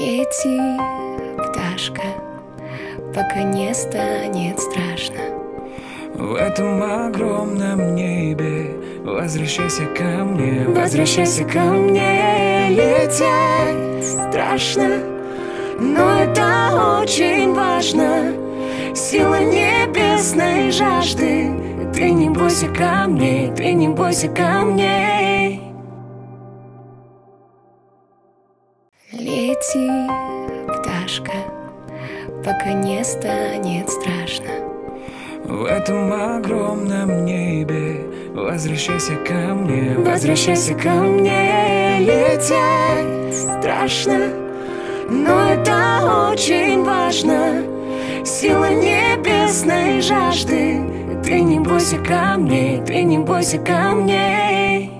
Лети, пташка, пока не станет страшно. В этом огромном небе возвращайся ко мне, Возвращайся ко мне. Лететь страшно, но это очень важно. Сила небесной жажды. Ты не бойся камней, ты не бойся камней. Лети, пташка, пока не станет страшно. В этом огромном небе возвращайся ко мне, Возвращайся ко мне. Лететь страшно, но это очень важно. Сила небесной жажды. Ты не бойся камней, ты не бойся камней.